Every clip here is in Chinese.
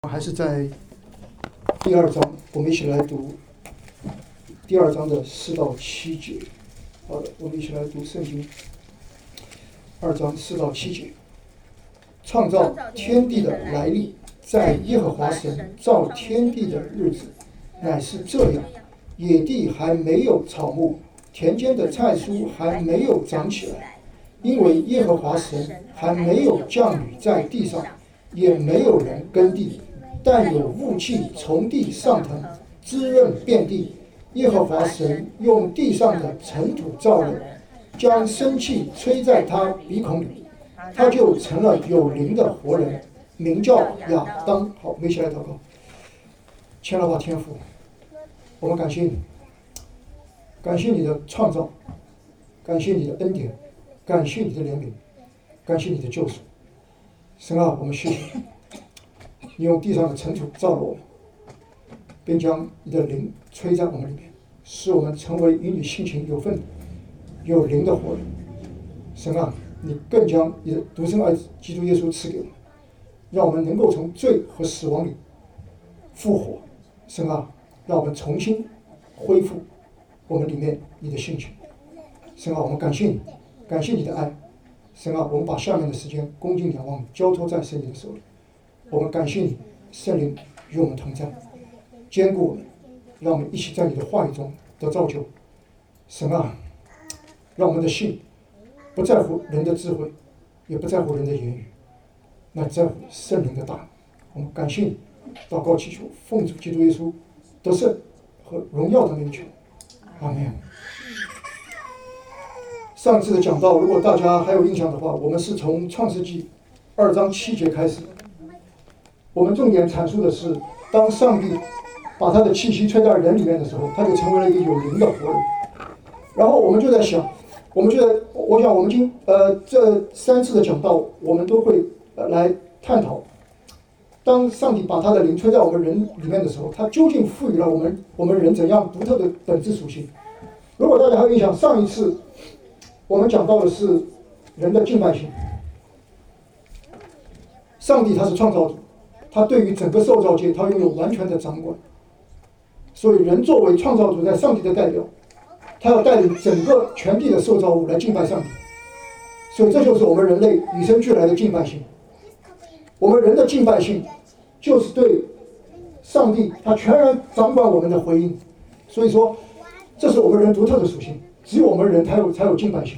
还是在第二章，我们一起来读第二章的4到7节。好的，我们一起来读圣经2章4到7节。创造天地的来历，在耶和华神造天地的日子，乃是这样：野地还没有草木，田间的菜蔬还没有长起来，因为耶和华神还没有降雨在地上，也没有人耕地。但有雾气从地上腾，滋润遍地。耶和华神用地上的尘土造人，将生气吹在他鼻孔里，他就成了有灵的活人，名叫亚当。好，我们一起来祷告。亲爱的天父，我们感谢你，感谢你的创造，感谢你的恩典，感谢你的怜悯，感谢你的救赎。神啊，我们谢谢你。你用地上的尘土造了我们，并将你的灵吹在我们里面，使我们成为与你性情有份、有灵的活人。神啊，你更将你的独生儿子基督耶稣赐给我们，让我们能够从罪和死亡里复活。神啊，让我们重新恢复我们里面你的性情。神啊，我们感谢你，感谢你的爱。神啊，我们把下面的时间恭敬仰望，交托在神你的手里。我们感谢你，圣灵与我们同在，坚固我们，让我们一起在你的话语中得造就。神啊，让我们的信不在乎人的智慧，也不在乎人的言语，那在乎圣灵的大能。我们感谢你，祷告祈求，奉主基督耶稣得胜和荣耀的名求，阿门。上次的讲到，如果大家还有印象的话，我们是从创世纪2章7节开始的。我们重点阐述的是，当上帝把他的气息吹在人里面的时候，他就成为了一个有灵的活人。然后我们就在想，我想我们这3次的讲道，我们都会来探讨，当上帝把他的灵吹在我们人里面的时候，他究竟赋予了我们人怎样独特的本质属性？如果大家还有印象，上一次我们讲到的是人的敬拜性。上帝他是创造主，他对于整个受造界，他拥有完全的掌管。所以人作为创造主，在上帝的代表，他要带领整个全地的受造物来敬拜上帝。所以这就是我们人类与生俱来的敬拜性。我们人的敬拜性，就是对上帝他全然掌管我们的回应。所以说，这是我们人独特的属性，只有我们人才有敬拜性。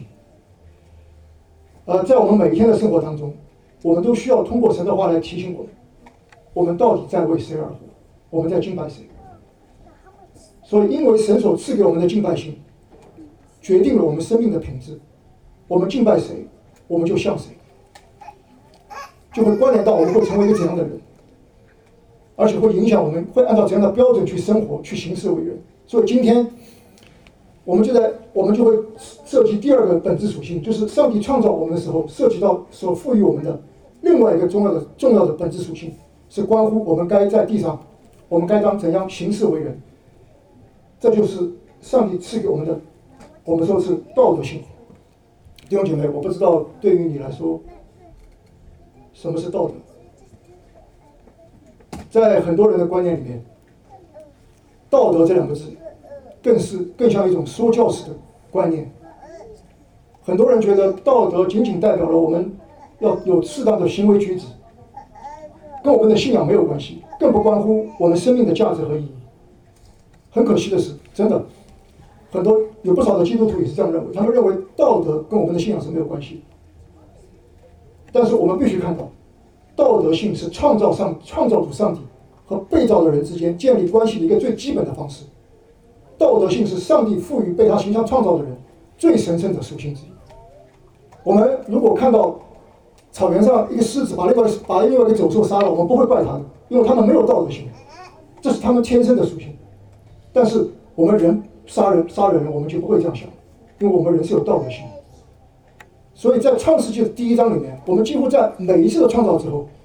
在我们每一天的生活当中，我们都需要通过神的话来提醒我们到底在为谁而活，我们在敬拜谁。所以因为神所赐给我们的敬拜性，决定了我们生命的品质。我们敬拜谁，我们就像谁，就会关联到我们会成为一个怎样的人，而且会影响我们会按照怎样的标准去生活，去行事为人。所以今天我们就会涉及第二个本质属性，就是上帝创造我们的时候，涉及到所赋予我们的另外一个重要的本质属性，是关乎我们该在地上，我们该当怎样行事为人。这就是上帝赐给我们的，我们说是道德性。弟兄姐妹，我不知道对于你来说，什么是道德？在很多人的观念里面，道德这2个字更像一种说教式的观念。很多人觉得道德仅仅代表了我们要有适当的行为举止，跟我们的信仰没有关系，更不关乎我们生命的价值和意义。很可惜的是，真的有不少的基督徒也是这样认为，他们认为道德跟我们的信仰是没有关系。但是我们必须看到，道德性是创造主上帝和被造的人之间建立关系的一个最基本的方式。道德性是上帝赋予被他形象创造的人最神圣的属性之一。我们如果看到草原上一个狮子把另外一个走兽杀了，我们不会怪他的，因为他们没有道德性，这是他们天生的属性。但是我们人杀人，我们就不会这样想，因为我们人是有道德性的。所以在创世纪的第1章里面，我们几乎在每一次的创造之后，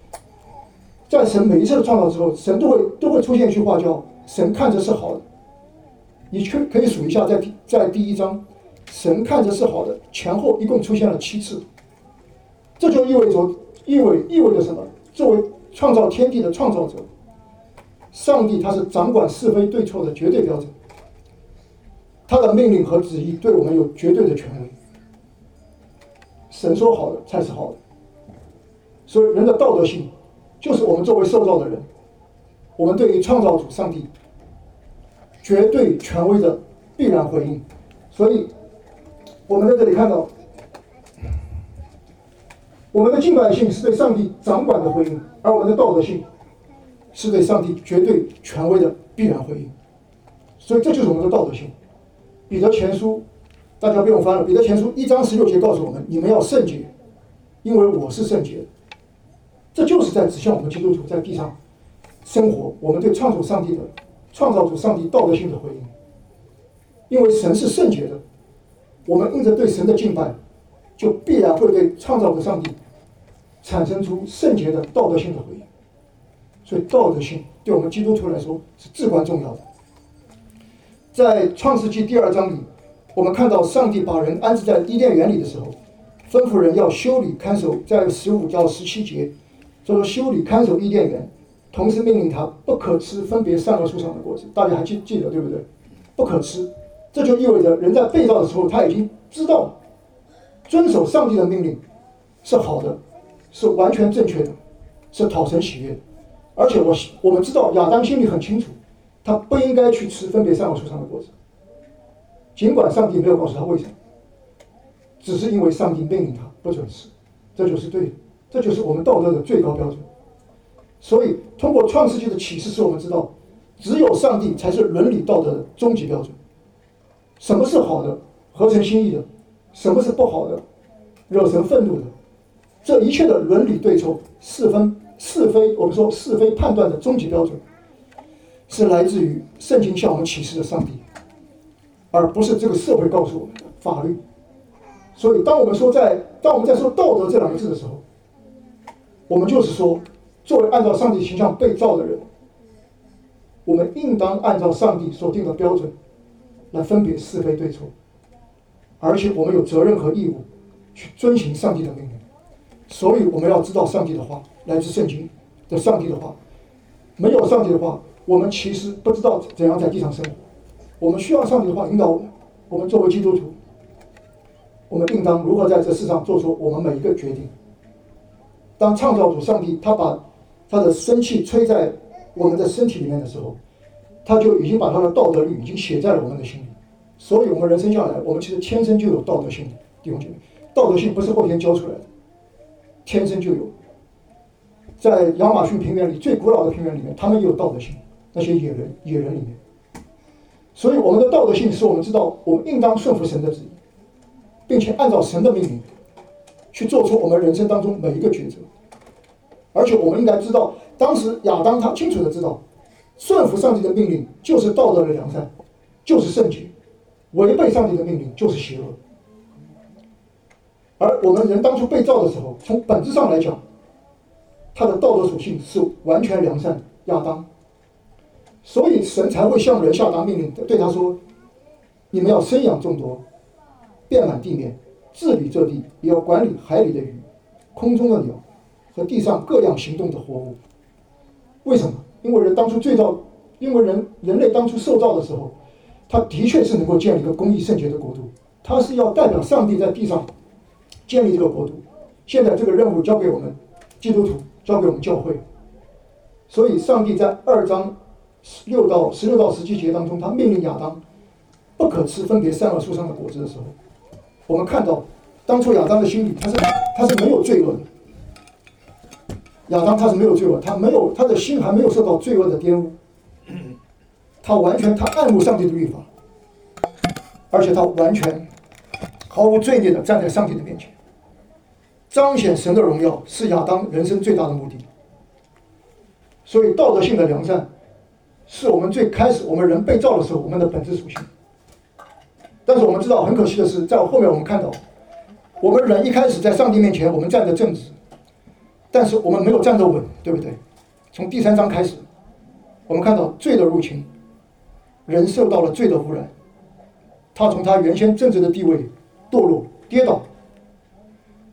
神都会出现一句话，叫神看着是好的。你可以数一下，在第1章，神看着是好的，前后一共出现了7次。这就意味着什么？作为创造天地的创造者，上帝他是掌管是非对错的绝对标准，他的命令和旨意对我们有绝对的权威。神说好的才是好的，所以人的道德性就是我们作为受造的人，我们对于创造主上帝绝对权威的必然回应。所以我们在这里看到，我们的敬拜性是对上帝掌管的回应，而我们的道德性是对上帝绝对权威的必然回应。所以这就是我们的道德性。彼得前书，大家不用翻了，彼得前书1章16节告诉我们，你们要圣洁，因为我是圣洁的。这就是在指向我们基督徒在地上生活，我们对创造主上帝道德性的回应。因为神是圣洁的，我们因着对神的敬拜，就必然会对创造的上帝产生出圣洁的道德性的回应。所以道德性对我们基督徒来说是至关重要的。在创世纪第2章里，我们看到上帝把人安置在伊甸园里的时候，吩咐人要修理看守，在15到17节说修理看守伊甸园，同时命令他不可吃分别善恶树上的果子。大家还记得对不对？不可吃，这就意味着人在被造的时候，他已经知道遵守上帝的命令是好的，是完全正确的，是讨神喜悦的。而且我们知道亚当心里很清楚，他不应该去吃分别善恶树上的果子，尽管上帝没有告诉他为什么，只是因为上帝命令他不准吃，这就是对的，这就是我们道德的最高标准。所以通过创世纪的启示，使我们知道只有上帝才是伦理道德的终极标准。什么是好的，合神心意的，什么是不好的，惹神愤怒的，这一切的伦理对错是非，我们说是非判断的终极标准，是来自于圣经向我们启示的上帝，而不是这个社会告诉我们的法律。所以当我们在说道德这2个字的时候，我们就是说，作为按照上帝形象被造的人，我们应当按照上帝所定的标准来分别是非对错，而且我们有责任和义务去遵行上帝的命令。所以我们要知道上帝的话，来自圣经的上帝的话。没有上帝的话，我们其实不知道怎样在地上生活。我们需要上帝的话引导我们。我们作为基督徒，我们应当如何在这世上做出我们每一个决定。当创造主上帝他把他的生气吹在我们的身体里面的时候，他就已经把他的道德律已经写在了我们的心里。所以我们人生下来，我们其实天生就有道德性的，弟兄姐妹，道德性不是后天教出来的，天生就有。在亚马逊平原里最古老的平原里面，他们也有道德性，那些野人里面。所以我们的道德性使我们知道我们应当顺服神的旨意，并且按照神的命令去做出我们人生当中每一个抉择。而且我们应该知道，当时亚当他清楚的知道，顺服上帝的命令就是道德的良善，就是圣洁，违背上帝的命令就是邪恶。而我们人当初被造的时候，从本质上来讲，他的道德属性是完全良善的，亚当。所以神才会向人下达命令，对他说：你们要生养众多，遍满地面，治理这地，也要管理海里的鱼，空中的鸟和地上各样行动的活物。为什么？因为人类当初受造的时候，他的确是能够建立一个公义圣洁的国度，他是要代表上帝在地上建立这个国度。现在这个任务交给我们基督徒，交给我们教会。所以上帝在2章16到17节当中，他命令亚当不可吃分别善恶树上的果子的时候，我们看到当初亚当的心里他是没有罪恶的。亚当他是没有罪恶，他的心还没有受到罪恶的玷污，他爱慕上帝的律法，而且他完全毫无罪孽的站在上帝的面前，彰显神的荣耀是亚当人生最大的目的。所以道德性的良善是我们最开始我们人被造的时候我们的本质属性。但是我们知道很可惜的是，在后面我们看到，我们人一开始在上帝面前我们站得正直，但是我们没有站得稳，对不对？从第3章开始，我们看到罪的入侵，人受到了罪的污染，他从他原先正直的地位堕落跌倒，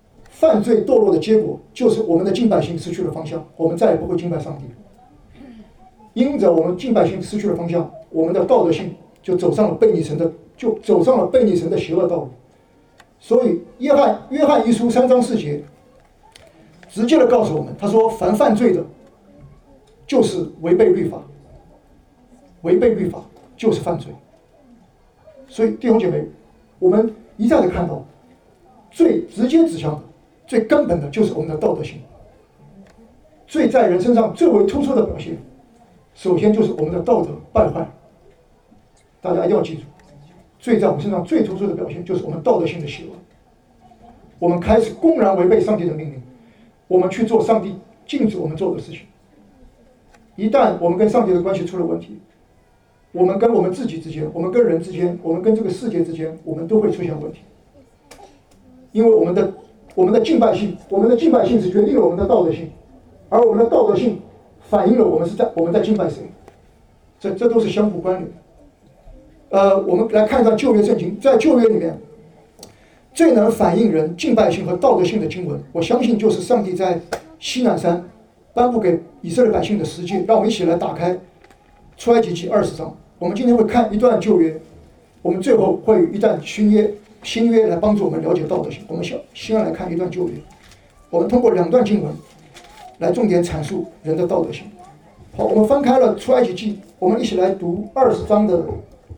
犯罪堕落的结果就是我们的敬拜心失去了方向，我们再也不会敬拜上帝。因着我们敬拜心失去了方向，我们的道德性就走上了悖逆神的邪恶道路。所以约翰一书3章4节直接的告诉我们，他说凡犯罪的就是违背律法，违背律法就是犯罪。所以弟兄姐妹，我们一再的看到最直接指向的最根本的就是我们的道德性。罪在人身上最为突出的表现，首先就是我们的道德败坏。大家一定要记住，罪在我们身上最突出的表现就是我们道德性的邪恶。我们开始公然违背上帝的命令，我们去做上帝禁止我们做的事情。一旦我们跟上帝的关系出了问题，我们跟我们自己之间，我们跟人之间，我们跟这个世界之间，我们都会出现问题。因为我们的敬拜性是决定了我们的道德性，而我们的道德性反映了我们在敬拜谁，这都是相互关联的。我们来看一段旧约圣经，在旧约里面，最能反映人敬拜性和道德性的经文，我相信就是上帝在西乃山颁布给以色列百姓的十诫。让我们一起来打开出埃及记20章，我们今天会看一段旧约，我们最后会有一段新约来帮助我们了解道德性。我们先来看一段旧约，我们通过2段经文来重点阐述人的道德性。好，我们翻开了出埃及记，我们一起来读20章的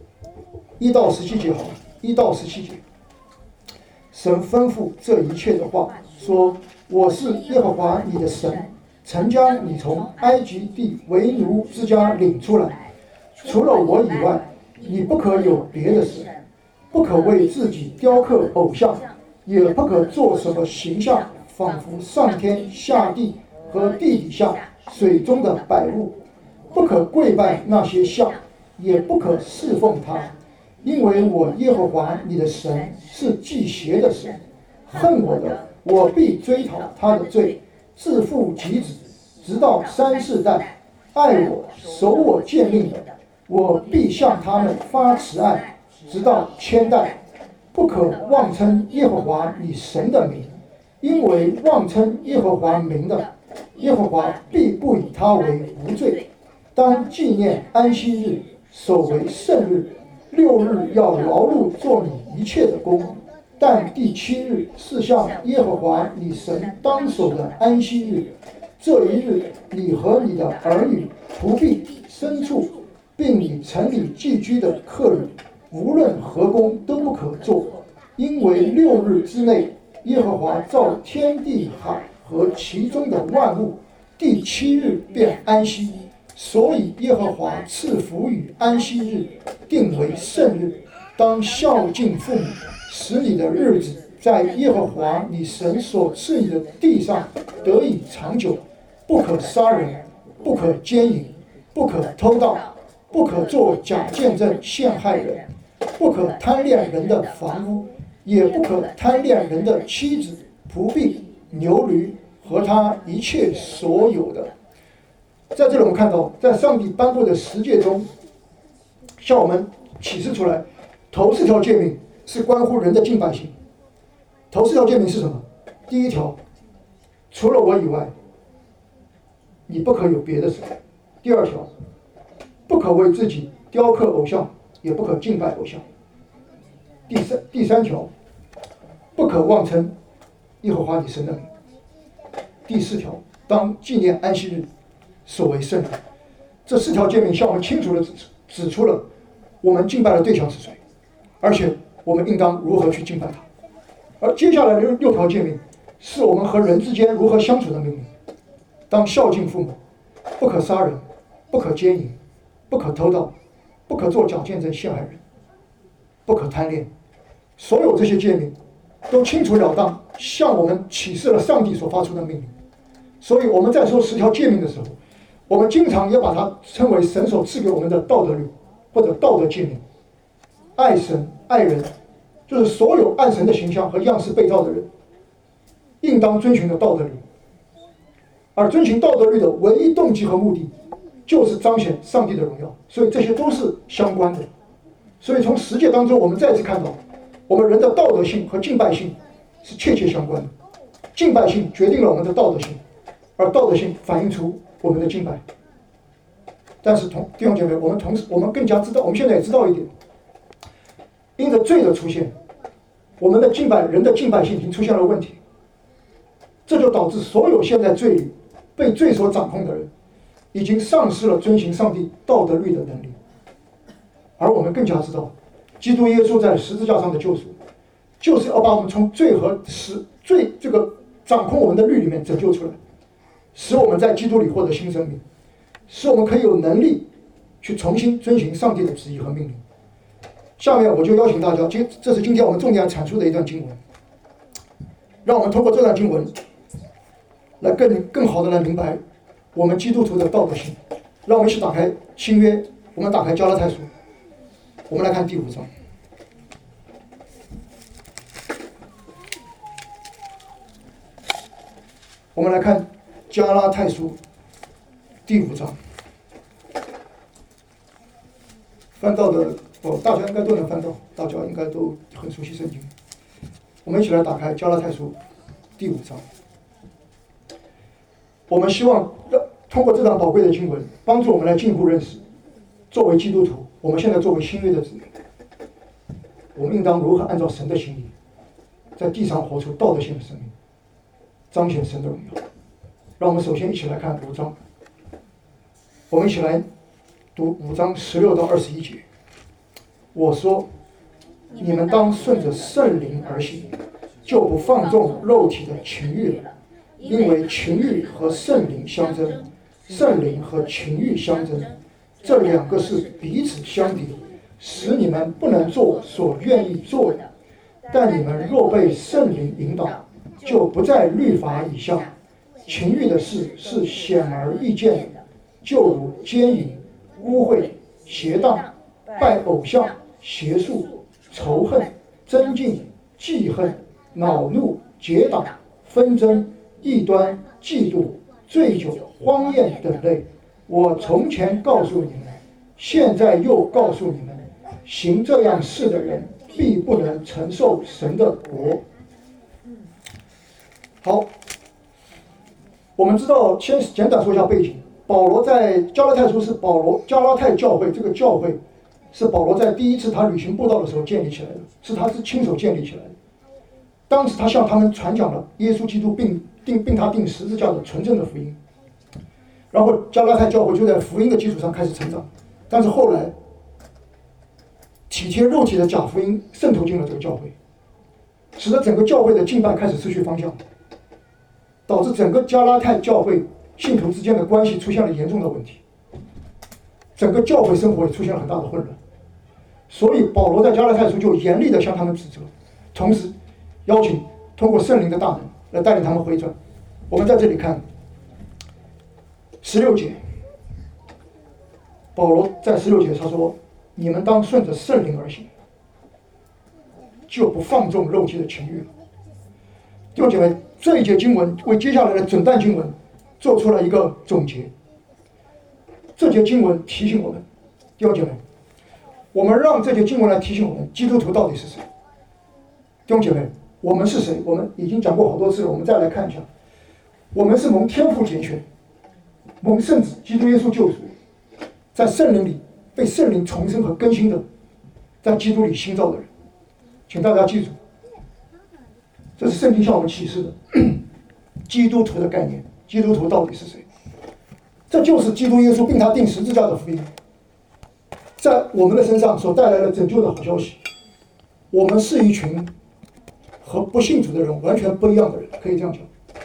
1到17节。好了，1到17节，神吩咐这一切的话说：我是耶和华你的神，曾将你从埃及地为奴之家领出来。除了我以外，你不可有别的神，不可为自己雕刻偶像，也不可做什么形象，仿佛上天下地和地底下水中的百物，不可跪拜那些像，也不可侍奉他。因为我耶和华你的神是忌邪的神，恨我的，我必追讨他的罪，自父及子，直到3世代。爱我守我诫命的，我必向他们发慈爱，直到1000代。不可妄称耶和华你神的名，因为妄称耶和华名的，耶和华必不以他为无罪。当纪念安息日，守为圣日。6日要劳碌做你一切的工，但第7日是向耶和华你神当守的安息日。这一日，你和你的儿女、仆婢、牲畜，并你城里寄居的客旅，无论何工都不可做，因为6日之内，耶和华造天地海和其中的万物，第7日便安息。所以耶和华赐福与安息日，定为圣日。当孝敬父母，使你的日子在耶和华你神所赐你的地上得以长久。不可杀人，不可奸淫，不可偷盗，不可作假见证陷害人，不可贪恋人的房屋，也不可贪恋人的妻子、仆婢、牛驴和他一切所有的。在这里我们看到，在上帝颁布的10诫中，向我们启示出来，头4条诫命是关乎人的敬拜性。头4条诫命是什么？第1条，除了我以外，你不可有别的神。第2条，不可为自己雕刻偶像，也不可敬拜偶像。第三条，不可妄称耶和华你神的名。第4条，当纪念安息日，守为圣日。这4条诫命向我们清楚地指出了我们敬拜的对象是谁，而且我们应当如何去敬拜他。而接下来的6条诫命是我们和人之间如何相处的命令。当孝敬父母，不可杀人，不可奸淫，不可偷盗，不可作假见证陷害人，不可贪恋。所有这些诫命都清楚了当向我们启示了上帝所发出的命令。所以我们在说10条诫命的时候，我们经常也把它称为神所赐给我们的道德律，或者道德诫命。爱神爱人，就是所有按神的形象和样式被造的人应当遵循的道德律。而遵循道德律的唯一动机和目的，就是彰显上帝的荣耀。所以这些都是相关的。所以从10诫当中，我们再次看到，我们人的道德性和敬拜性是切切相关的。 敬拜性决定了我们的道德性，而道德性反映出我们的敬拜。但是弟兄姐妹，我们更加知道，我们现在也知道一点，因着罪的出现，我们的敬拜，人的敬拜性已经出现了问题，这就导致所有现在罪里被罪所掌控的人，已经丧失了遵行上帝道德律的能力。而我们更加知道，基督耶稣在十字架上的救赎，就是要把我们从罪和罪这个掌控我们的律里面拯救出来，使我们在基督里获得新生命，使我们可以有能力去重新遵行上帝的旨意和命令。下面我就邀请大家，这是今天我们重点阐述的一段经文，让我们通过这段经文来更好的来明白我们基督徒的道德性。让我们一起打开新约，我们打开加拉太书，我们来看第5章。我们来看加拉太书第5章，翻到的大家应该都能翻到，大家应该都很熟悉圣经。我们一起来打开加拉太书第5章。我们希望通过这段宝贵的经文，帮助我们来进一步认识，作为基督徒，我们现在作为新约的子民，我们应当如何按照神的心意，在地上活出道德性的生命，彰显神的荣耀。让我们首先一起来看5章，我们一起来读5章16到21节。我说，你们当顺着圣灵而行，就不放纵肉体的情欲了，因为情欲和圣灵相争，圣灵和情欲相争，这2个是彼此相敌，使你们不能做所愿意做的。但你们若被圣灵引导，就不在律法以下。情欲的事是显而易见的，就如奸淫、污秽、邪荡、拜偶像、邪术、仇恨、争竞、记恨、恼怒、结党、纷争、异端、嫉妒、醉酒、荒宴等类。我从前告诉你们，现在又告诉你们，行这样事的人必不能承受神的国。好，我们知道，先简短说一下背景。保罗在加拉太书是加拉太教会，这个教会是保罗在第一次他旅行布道的时候建立起来的，是他是亲手建立起来的。当时他向他们传讲了耶稣基督并他钉十字架的纯正的福音，然后加拉太教会就在福音的基础上开始成长。但是后来体贴肉体的假福音渗透进了这个教会，使得整个教会的敬拜开始失去方向，导致整个加拉太教会信徒之间的关系出现了严重的问题，整个教会生活也出现了很大的混乱。所以保罗在加拉太书就严厉地向他们指责，同时邀请通过圣灵的大能来带领他们回转。我们在这里看16节，保罗在16节他说，你们当顺着圣灵而行，就不放纵肉体的情欲了。弟兄姐妹，这一节经文为接下来的整段经文做出了一个总结。这节经文提醒我们，弟兄姐妹，我们让这节经文来提醒我们，基督徒到底是谁？弟兄姐妹，我们是谁？我们已经讲过好多次了，我们再来看一下，我们是蒙天父拣选，蒙圣子基督耶稣救赎，在圣灵里被圣灵重生和更新的，在基督里新造的人。请大家记住，这是圣经向我们启示的基督徒的概念。基督徒到底是谁？这就是基督耶稣并他钉十字架的福音，在我们的身上所带来的拯救的好消息。我们是一群和不信主的人完全不一样的人，可以这样讲。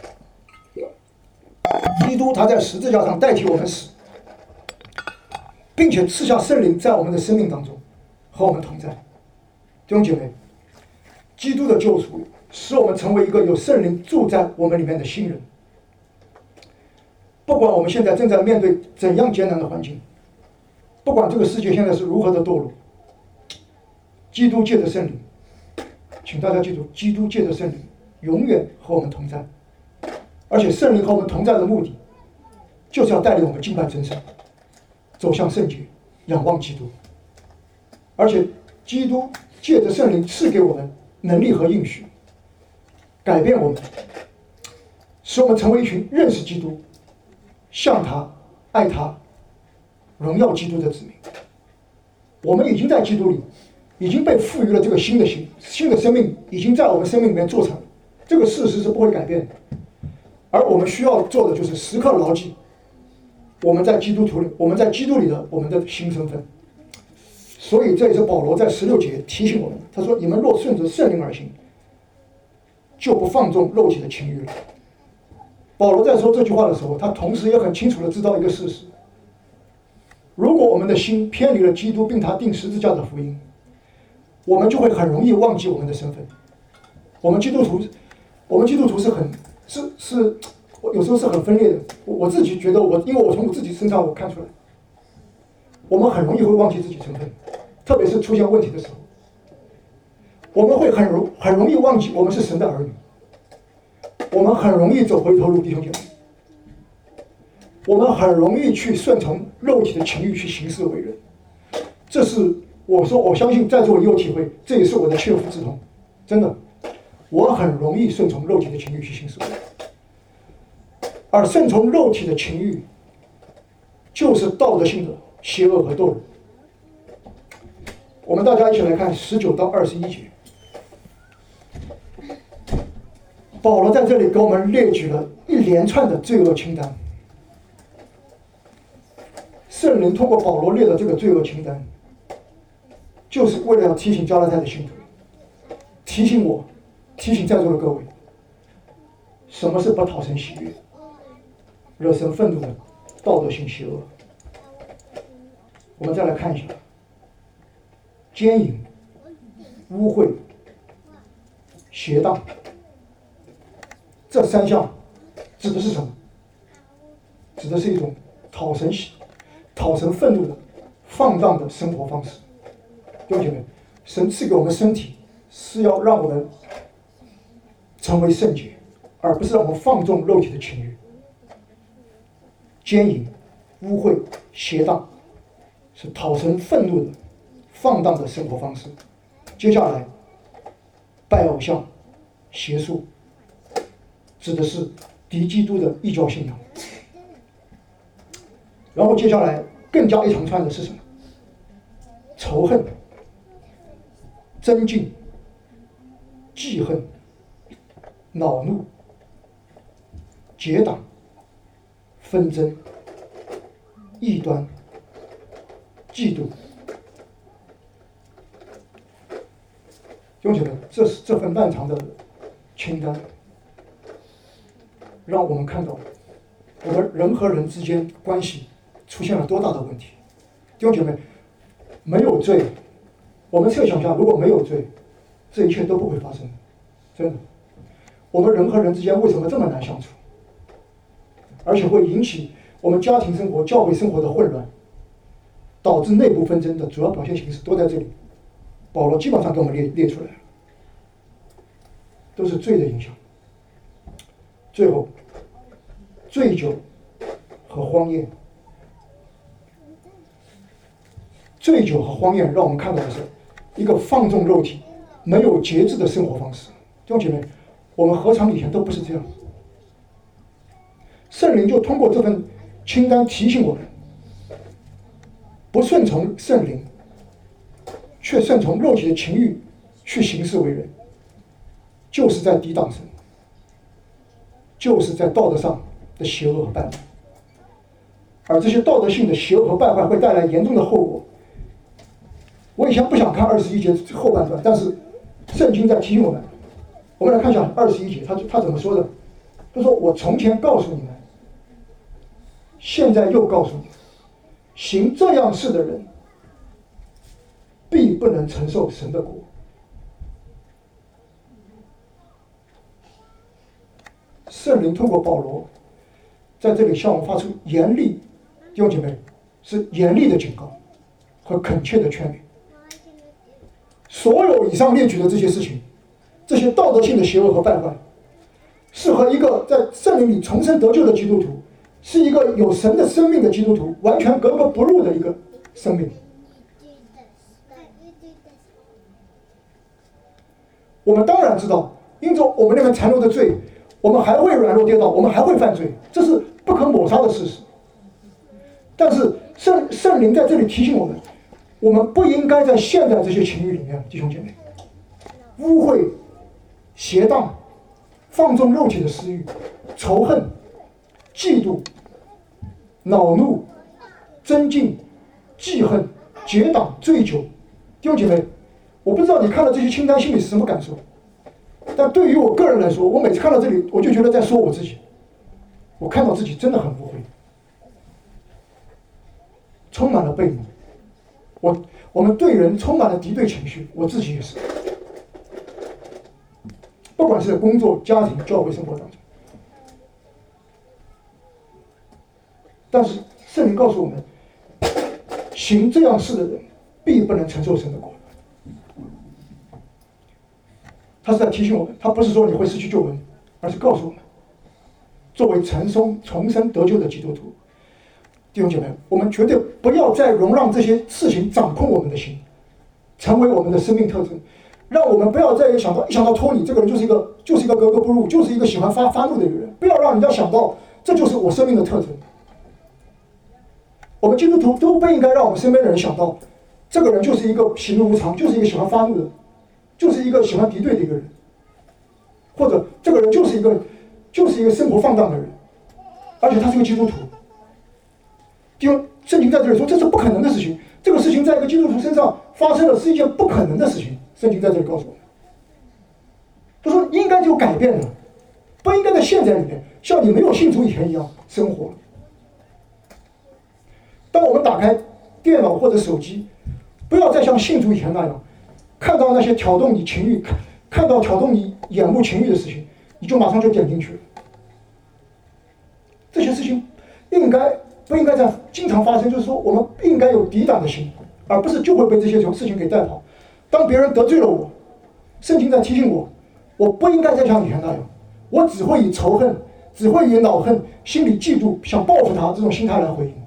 基督他在十字架上代替我们死，并且赐下圣灵在我们的生命当中和我们同在。弟兄姐妹，基督的救赎使我们成为一个有圣灵住在我们里面的新人。不管我们现在正在面对怎样艰难的环境，不管这个世界现在是如何的堕落，基督借着圣灵，请大家记住，基督借着圣灵永远和我们同在。而且圣灵和我们同在的目的，就是要带领我们敬拜真神，走向圣洁，仰望基督。而且基督借着圣灵赐给我们能力和应许，改变我们， 使我们成为一群认识基督、像他、爱他、荣耀基督的子民。我们已经在基督里，已经被赋予了这个新的生命，已经在我们生命里面做成，这个事实是不会改变的。而我们需要做的就是时刻牢记，我们在基督里的我们的新身份。所以这也是保罗在16节提醒我们，他说：“你们若顺着圣灵而行，就不放纵肉体的情欲了。”保罗在说这句话的时候，他同时也很清楚地知道一个事实：如果我们的心偏离了基督并他钉十字架的福音，我们就会很容易忘记我们的身份。我们基督徒是有时候是很分裂的。我自己觉得因为我从我自己身上我看出来，我们很容易会忘记自己身份，特别是出现问题的时候，我们会很容易忘记我们是神的儿女，我们很容易走回头路，弟兄姐妹，我们很容易去顺从肉体的情欲去行事为人。这是我相信在座也有体会，这也是我的切肤之痛，真的，我很容易顺从肉体的情欲去行事为人，而顺从肉体的情欲就是道德性的邪恶和堕落。我们大家一起来看19到21节。保罗在这里给我们列举了一连串的罪恶清单。圣灵通过保罗列的这个罪恶清单，就是为了要提醒加拉太的信徒，提醒我，提醒在座的各位，什么是不讨神喜悦、惹神愤怒的道德性邪恶。我们再来看一下，奸淫、污秽、邪荡，这3项指的是什么？指的是一种讨神愤怒的放荡的生活方式。弟兄姐妹，神赐给我们身体是要让我们成为圣洁，而不是让我们放纵肉体的情欲。奸淫、污秽、邪荡是讨神愤怒的放荡的生活方式。接下来，拜偶像、邪术，指的是敌基督的异教信仰。然后接下来更加一长串的是什么？仇恨、憎敬、记恨、恼怒、结党、纷争、异端、嫉妒。弟兄姐妹，这份漫长的清单，让我们看到我们人和人之间关系出现了多大的问题。弟兄姐妹，没有罪，我们设想一下，如果没有罪，这一切都不会发生。真的，我们人和人之间为什么这么难相处，而且会引起我们家庭生活、教会生活的混乱，导致内部纷争的主要表现形式都在这里。保罗基本上给我们列出来了，都是罪的影响。最后，醉酒和荒宴。醉酒和荒宴让我们看到的是一个放纵肉体、没有节制的生活方式。弟兄姐妹，我们何尝以前都不是这样？圣灵就通过这份清单提醒我们，不顺从圣灵，却顺从肉体的情欲去行事为人，就是在抵挡神，就是在道德上的邪恶和败坏。而这些道德性的邪恶和败坏会带来严重的后果。我以前不想看21节后半段，但是圣经在提醒我们。我们来看一下21节，他怎么说的？他说：“我从前告诉你们，现在又告诉你们，行这样事的人，必不能承受神的国。”圣灵通过保罗，在这里向我们发出严厉，弟兄姐妹，是严厉的警告和恳切的劝勉。所有以上列举的这些事情，这些道德性的邪恶和败坏，是和一个在圣灵里重生得救的基督徒，是一个有神的生命的基督徒完全格格不入的一个生命。我们当然知道，因着我们那个残留的罪， 我们还会软弱跌倒，我们还会犯罪，这是不可抹杀的事实。但是圣灵在这里提醒我们，我们不应该在现在这些情欲里面，弟兄姐妹，污秽、邪荡、放纵肉体的私欲、仇恨、嫉妒、恼怒、争竞、记恨、结党、醉酒。弟兄姐妹，我不知道你看到这些清单心里是什么感受，但对于我个人来说，我每次看到这里，我就觉得在说我自己，我看到自己真的很污秽，充满了悖逆。我们对人充满了敌对情绪，我自己也是，不管是在工作、家庭、教会生活当中。但是圣灵告诉我们，行这样事的人必不能承受神的国。他是在提醒我们，他不是说你会失去救恩，而是告诉我们，作为重生得救的基督徒，弟兄姐妹，我们绝对不要再容让这些事情掌控我们的心，成为我们的生命特征。让我们不要再一想到托尼这个人就是一个格格不入，就是一个喜欢发怒的一个人，不要让人家想到这就是我生命的特征。我们基督徒都不应该让我们身边的人想到，这个人就是一个喜怒无常，就是一个喜欢发怒的，就是一个喜欢敌对的一个人，或者这个人就是一个生活放荡的人，而且他是个基督徒。因为圣经在这里说这是不可能的事情，这个事情在一个基督徒身上发生了是一件不可能的事情。圣经在这里告诉我们，他说应该就改变了，不应该在现在里面像你没有信主以前一样生活。当我们打开电脑或者手机，不要再像信主以前那样，看到那些挑动你情欲、看到挑动你眼目情欲的事情，你就马上就点进去了。这些事情不应该这样经常发生，就是说我们应该有抵挡的心，而不是就会被这些事情给带跑。当别人得罪了我，圣经在提醒我，我不应该再像以前那样，我只会以仇恨、只会以恼恨、心里嫉妒、想报复他这种心态来回应。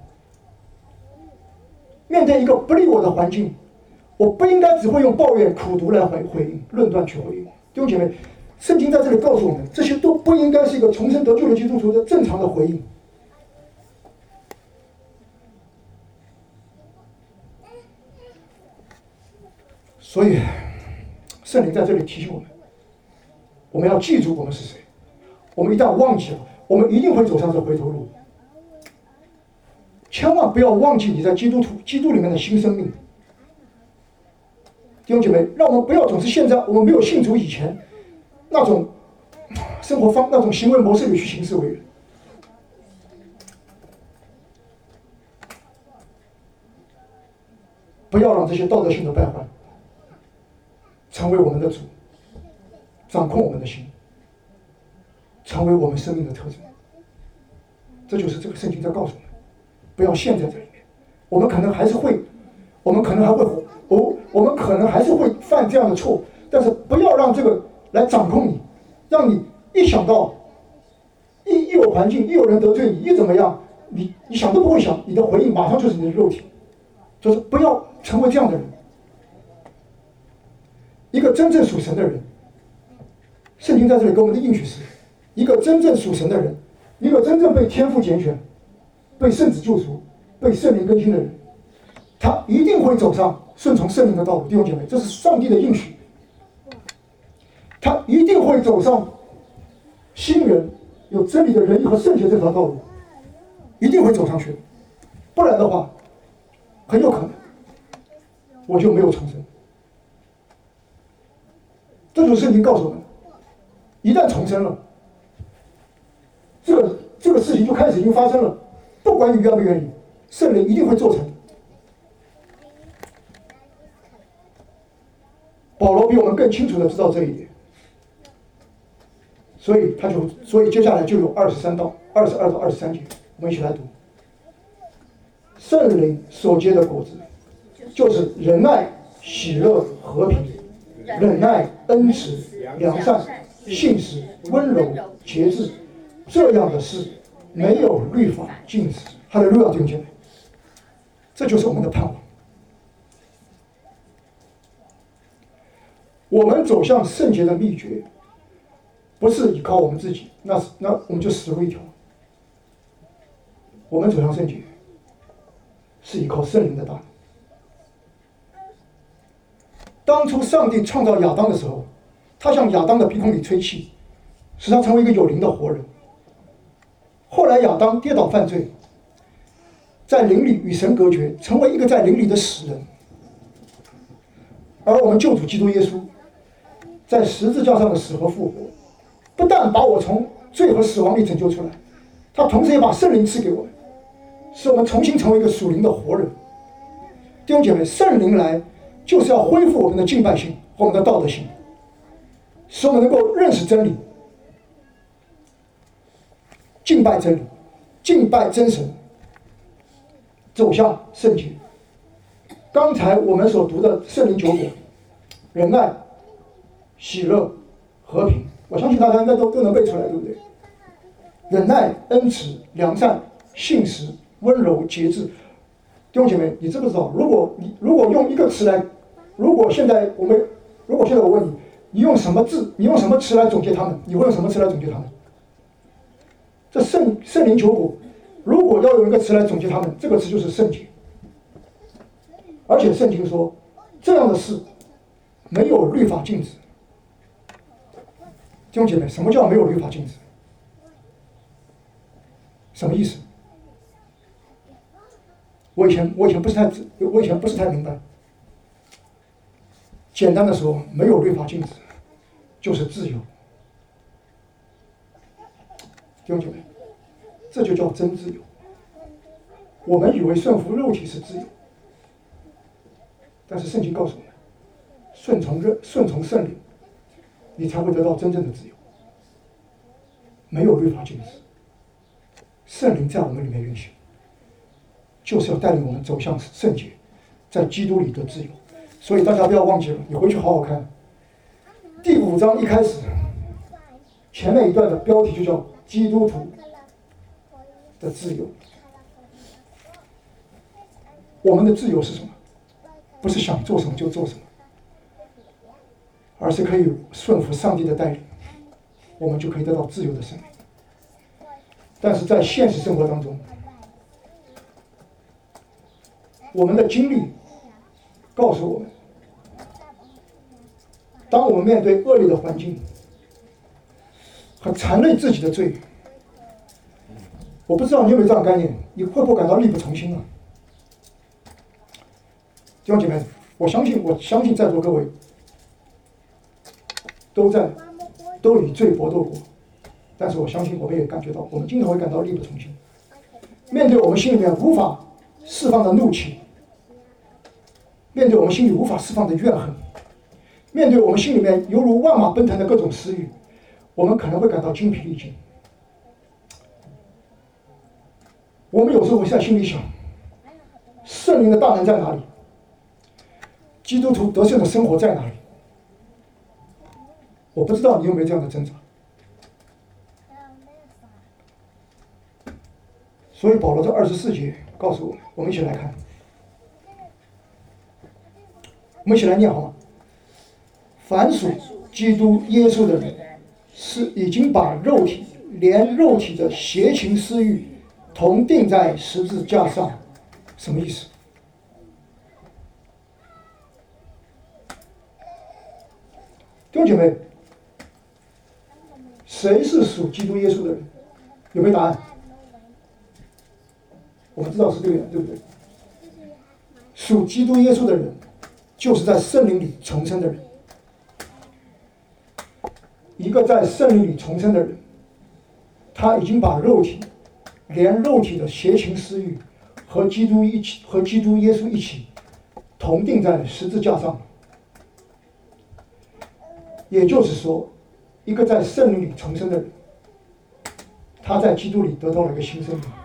面对一个不利我的环境，我不应该只会用抱怨、苦毒来回应、论断去回应。弟兄姐妹，圣经在这里告诉我们，这些都不应该是一个重生得救的基督徒的正常的回应。所以，圣灵在这里提醒我们，我们要记住我们是谁。我们一旦忘记了，我们一定会走上这回头路。千万不要忘记你在基督里面的新生命。弟兄姐妹，让我们不要总是陷在我们没有信主以前那种生活那种行为模式里去行事为人。不要让这些道德性的败坏成为我们的主，掌控我们的心，成为我们生命的特征。这就是这个圣经在告诉我们，不要陷在这里面。我们可能还是会，我们可能还是会犯这样的错，但是不要让这个来掌控你，让你一想到一有环境，一有人得罪你，一怎么样，你想都不会想，你的回应马上就是你的肉体，就是不要成为这样的人。一个真正属神的人，圣经在这里给我们的应许是，一个真正属神的人，一个真正被天父拣选、被圣子救赎、被圣灵更新的人，他一定会走上顺从圣灵的道路。弟兄姐妹，这是上帝的应许。他一定会走上新人、有真理的仁义和圣洁这条道路，一定会走上去。不然的话，很有可能我就没有重生。这就是圣经告诉我们，一旦重生了，这个事情就开始已经发生了，不管你愿不愿意，圣灵一定会做成。保罗比我们更清楚的知道这一点，所以接下来就有22到23节，我们一起来读。圣灵所结的果子，就是仁爱、喜乐、和平、忍耐、恩慈、良善、信实、温柔、节制，这样的事没有律法禁止。哈利路亚，弟兄姐妹，这就是我们的盼望。我们走向圣洁的秘诀， 不是依靠我们自己，那我们就死路一条。我们走向圣洁，是依靠圣灵的大能。当初上帝创造亚当的时候，他向亚当的鼻孔里吹气，使他成为一个有灵的活人。后来亚当跌倒犯罪，在灵里与神隔绝，成为一个在灵里的死人。而我们救主基督耶稣在十字架上的死和复活，不但把我从罪和死亡里拯救出来，他同时也把圣灵赐给我们，使我们重新成为一个属灵的活人。弟兄姐妹，圣灵来就是要恢复我们的敬拜性和我们的道德性，使我们能够认识真理，敬拜真理，敬拜真神，走向圣洁。刚才我们所读的圣灵9果，仁爱、喜乐、和平，我相信大家应该都能背出来，对不对？忍耐、恩慈、良善、信实、温柔、节制。弟兄姐妹，你知不知道，如果用一个词来，如果现在我问你，你用什么词来总结他们？你会用什么词来总结他们？这圣灵9果，如果要用一个词来总结他们，这个词就是圣洁。而且圣经说，这样的事没有律法禁止。弟兄姐妹，什么叫没有律法禁止？什么意思？我以前不是太明白。简单的说，没有律法禁止，就是自由。弟兄姐妹，这就叫真自由。我们以为顺服肉体是自由，但是圣经告诉我们，顺从圣灵，你才会得到真正的自由。没有律法禁止，圣灵在我们里面运行，就是要带领我们走向圣洁，在基督里的自由。所以大家不要忘记了，你回去好好看第5章一开始前面一段的标题就叫基督徒的自由。我们的自由是什么？不是想做什么就做什么，而是可以顺服上帝的带领，我们就可以得到自由的生命。但是在现实生活当中，我们的经历告诉我们，当我们面对恶劣的环境和残累自己的罪，我不知道你有没有这样的概念，你会不会感到力不从心啊？弟兄姐妹，我相信在座各位都与罪搏斗过，但是我相信我们也感觉到，我们经常会感到力不从心。面对我们心里面无法释放的怒气，面对我们心里无法释放的怨恨，面对我们心里面犹如万马奔腾的各种私欲，我们可能会感到精疲力尽。我们有时候会在心里想，圣灵的大能在哪里？基督徒得胜的生活在哪里？我不知道你有没有这样的挣扎。所以保罗这24节告诉我们，我们一起来看，我们一起来念好吗？凡属基督耶稣的人，是已经把连肉体的邪情私欲同钉在十字架上。什么意思？弟兄姐妹，谁是属基督耶稣的人？有没有答案？我们知道是对的，对不对？属基督耶稣的人，就是在圣灵里重生的人。一个在圣灵里重生的人，他已经把连肉体的邪情私欲和基督耶稣一起同钉在十字架上。也就是说，一个在圣灵里重生的人，他在基督里得到了一个新生命，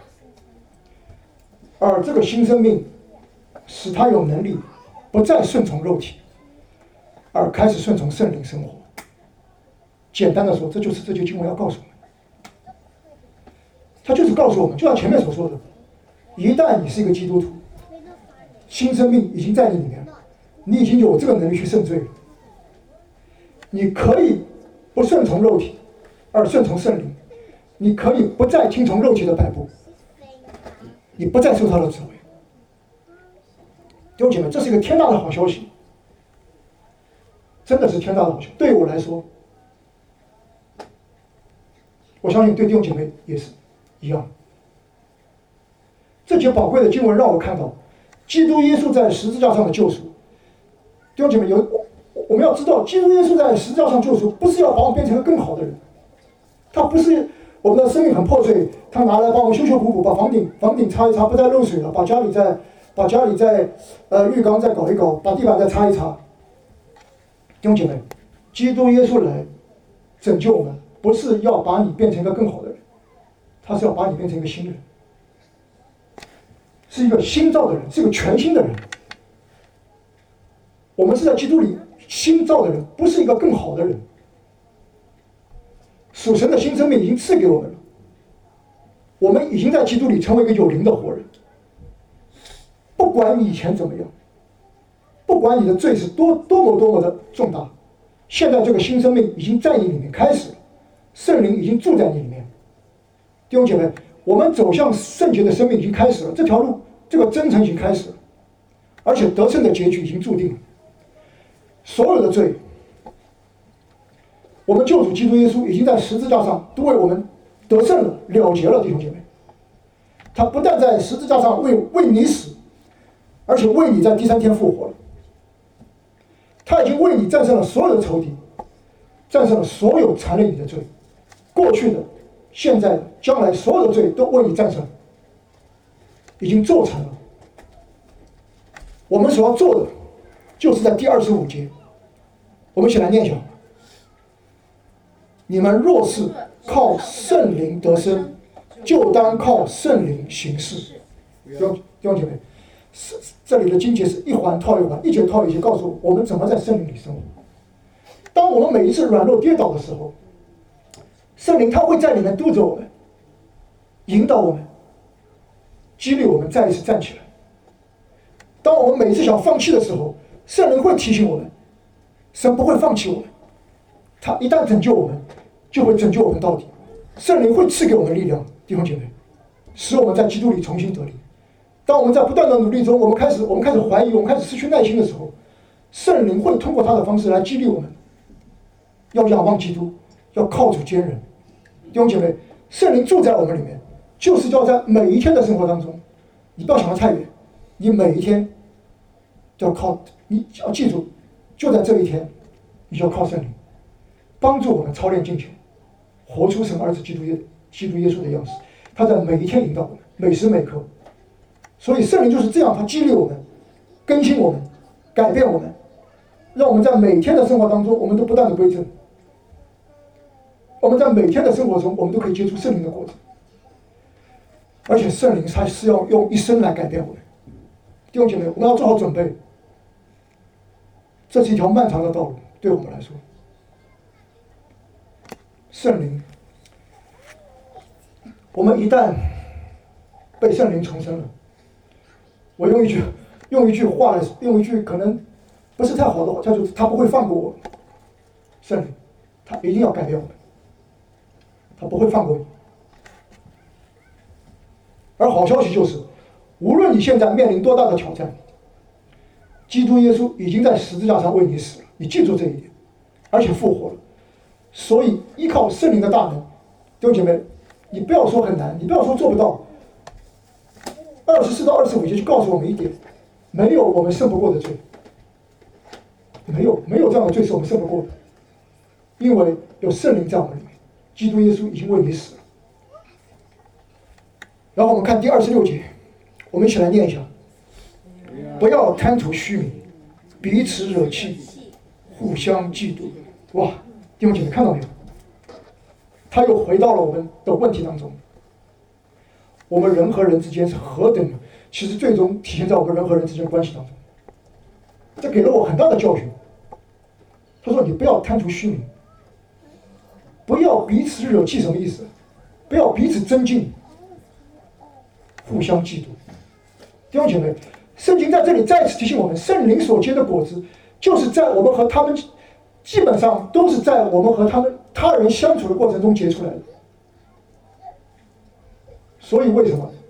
而这个新生命使他有能力不再顺从肉体，而开始顺从圣灵生活。简单的说，这就是这节经文要告诉我们，他就是告诉我们，就像前面所说的，一旦你是一个基督徒，新生命已经在你里面了，你已经有这个能力去胜罪了。你可以不顺从肉体， 而顺从圣灵，你可以不再听从肉体的摆布，你不再受他的指挥。弟兄姐妹，这是一个天大的好消息，真的是天大的好消息。对于我来说，我相信对弟兄姐妹也是一样。这节宝贵的经文让我看到，基督耶稣在十字架上的救赎。弟兄姐妹，我们要知道，基督耶稣在十字架上救赎，不是要把我们变成个更好的人，他不是我们的生命很破碎，他拿来帮我们修修补补，把房顶擦一擦，不再漏水了，把家里在浴缸再搞一搞，把地板再擦一擦。弟兄姐妹，基督耶稣来拯救我们，不是要把你变成一个更好的人，他是要把你变成一个新人，是一个新造的人，是一个全新的人。我们是在基督里新造的人，不是一个更好的人。属神的新生命已经赐给我们了，我们已经在基督里成为一个有灵的活人。不管你以前怎么样，不管你的罪是多么的重大，现在这个新生命已经在你里面开始了，圣灵已经住在你里面。弟兄姐妹，我们走向圣洁的生命已经开始了，这条路，这个征程已经开始了，而且得胜的结局已经注定了。所有的罪，我们救主基督耶稣已经在十字架上都为我们得胜了，了结了。弟兄姐妹，他不但在十字架上为你死，而且为你在第3天复活了。他已经为你战胜了所有的仇敌，战胜了所有缠累你的罪，过去的、现在的、将来所有的罪都为你战胜，已经做成了。我们所要做的，就是在第25节，我们一起来念一下：你们若是靠圣灵得生，就当靠圣灵行事。弟兄姐妹，这里的经节是一环套一环，一节套一节，告诉我们怎么在圣灵里生活。当我们每一次软弱跌倒的时候，圣灵他会在里面督着我们，引导我们，激励我们再一次站起来。当我们每一次想放弃的时候，圣灵会提醒我们，神不会放弃我们，他一旦拯救我们，就会拯救我们到底。圣灵会赐给我们力量，弟兄姐妹，使我们在基督里重新得力。当我们在不断的努力中，我们开始怀疑，我们开始失去耐心的时候，圣灵会通过他的方式来激励我们，要仰望基督，要靠主坚韧。弟兄姐妹，圣灵住在我们里面，就是要在每一天的生活当中，你不要想得太远，你每一天都要靠，你要记住，就在这一天，你就要靠圣灵，帮助我们操练敬虔，活出神儿子基督耶稣的样式。他在每一天引导我们，每时每刻。所以圣灵就是这样，他激励我们，更新我们，改变我们，让我们在每天的生活当中，我们都不断的归正。我们在每天的生活中，我们都可以结出圣灵的果子。而且圣灵他是要用一生来改变我们。弟兄姐妹，我们要做好准备，这是一条漫长的道路，对我们来说。圣灵，我们一旦被圣灵重生了，我用一句可能不是太好的话，就是他不会放过我。圣灵，他一定要改变我们，他不会放过你。而好消息就是，无论你现在面临多大的挑战，基督耶稣已经在十字架上为你死了，你记住这一点，而且复活了。所以依靠圣灵的大能，弟兄姐妹，你不要说很难，你不要说做不到。24到25节就告诉我们一点，没有我们胜不过的罪，没有这样的罪是我们胜不过的，因为有圣灵在我们里面，基督耶稣已经为你死了。然后我们看第26节，我们一起来念一下：不要贪图虚名，彼此惹气，互相嫉妒。哇，弟兄姐妹看到没有？他又回到了我们的问题当中。我们人和人之间是何等，其实最终体现在我们人和人之间的关系当中。这给了我很大的教训。他说：“你不要贪图虚名，不要彼此惹气，什么意思？不要彼此争竞，互相嫉妒。”弟兄姐妹，圣经在这里再次提醒我们，圣灵所结的果子，就是在我们和他们基本上都是在我们和他人相处的过程中结出来的。所以为什么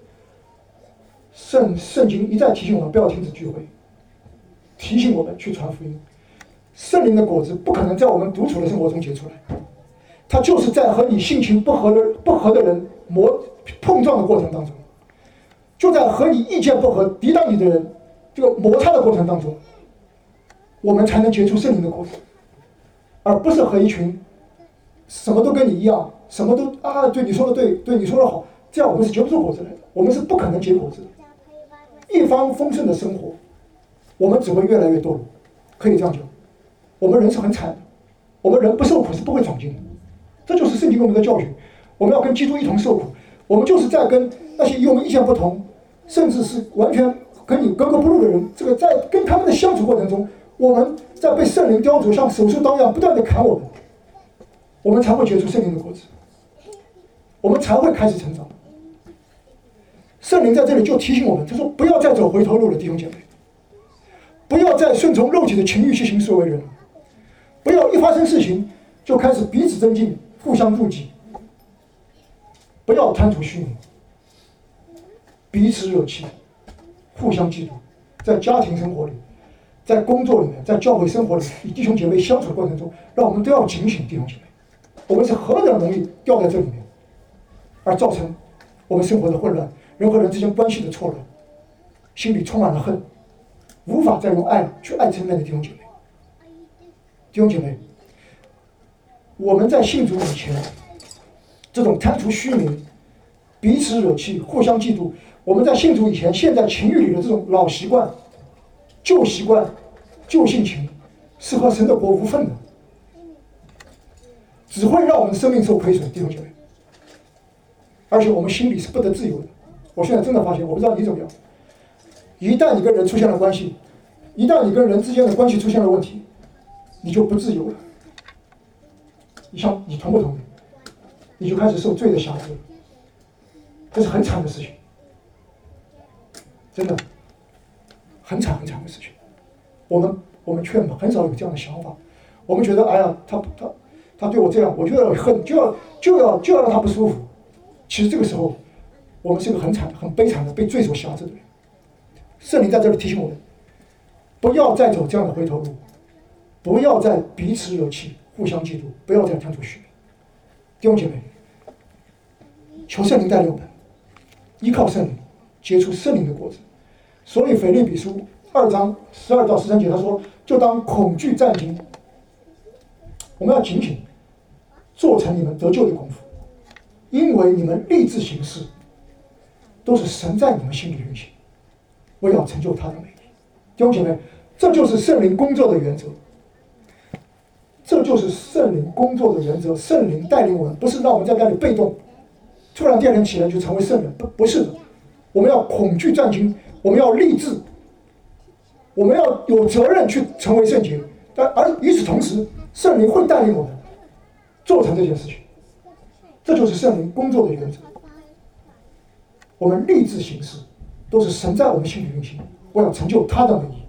圣经一再提醒我们不要停止聚会，提醒我们去传福音？圣灵的果子不可能在我们独处的生活中结出来，它就是在和你性情不合的人碰撞的过程当中，就在和你意见不合、抵挡你的人这个摩擦的过程当中，我们才能结出圣灵的果子，而不是和一群什么都跟你一样，什么都对你说的对，对你说的好，这样我们是结不出果子来的，我们是不可能结果子的。一帆风顺的生活，我们只会越来越堕落，可以这样讲。我们人是很惨的，我们人不受苦是不会长进的，这就是圣经给我们的教训。我们要跟基督一同受苦，我们就是在跟那些与我们意见不同，甚至是完全跟你格格不入的人，这个在跟他们的相处过程中，我们在被圣灵雕琢，像手术刀一样不断的砍我们，我们才会结出圣灵的果子，我们才会开始成长。圣灵在这里就提醒我们，他说不要再走回头路了，弟兄姐妹，不要再顺从肉体的情欲去行所为人了，不要一发生事情就开始彼此增进，互相妒忌，不要贪图虚名，彼此惹气，互相嫉妒。在家庭生活里，在工作里面，在教会生活里，与弟兄姐妹相处的过程中，让我们都要警醒，弟兄姐妹，我们是何等容易掉在这里面，而造成我们生活的混乱，人和人之间关系的错乱，心里充满了恨，无法再用爱去爱身边的弟兄姐妹。弟兄姐妹，我们在信主以前，这种贪图虚名、彼此惹气、互相嫉妒，我们在信主以前，陷在情欲里的这种老习惯、旧习惯、旧性情，是和神的国无分的，只会让我们生命受亏损，弟兄姐妹。而且我们心里是不得自由的。我现在真的发现，我不知道你怎么样，一旦你跟人出现了关系，一旦你跟人之间的关系出现了问题，你就不自由了。你同不同意？你就开始受罪的辖制了，这是很惨的事情，真的很惨的事情。我们却很少有这样的想法，我们觉得哎呀，他对我这样，我就要恨，就要让他不舒服。其实这个时候，我们是个很惨、很悲惨的被罪所辖制的人。圣灵在这里提醒我们，不要再走这样的回头路，不要再彼此惹气、互相嫉妒，不要再贪图虚名。弟兄姐妹，求圣灵带领我们，依靠圣灵，结出圣灵的果子。所以腓立比书2章12到13节，他说：“就当恐惧战惊，我们要警醒，做成你们得救的功夫，因为你们立志行事，都是神在你们心里运行，为要成就他的美意。”弟兄姐妹，这就是圣灵工作的原则。这就是圣灵工作的原则。圣灵带领我们，不是让我们在那里被动，突然第二天起来就成为圣人，不是的。我们要恐惧战惊，我们要立志，我们要有责任去成为圣洁。而与此同时，圣灵会带领我们做成这件事情。这就是圣灵工作的原则。我们立志行事，都是神在我们心里运行，为了成就他的美意。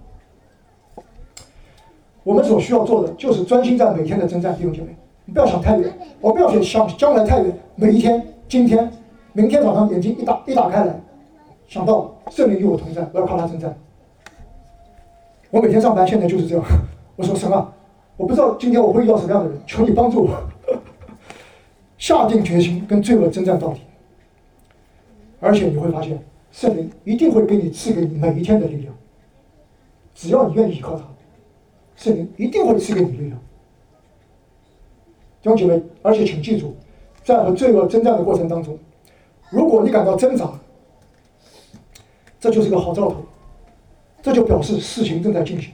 我们所需要做的就是专心在每天的征战，弟兄姐妹，你不要想太远，我不要想将来太远，每一天、今天、明天早上眼睛一打开来，想到圣灵与我同在，我要靠他征战。我每天上班现在就是这样，我说神啊，我不知道今天我会遇到什么样的人，求你帮助我，下定决心跟罪恶征战到底。而且你会发现，圣灵一定会赐给你每一天的力量，只要你愿意依靠他。圣灵一定会赐给你力量，弟兄姐妹，而且请记住，在和罪恶征战的过程当中，如果你感到挣扎，这就是个好兆头，这就表示事情正在进行，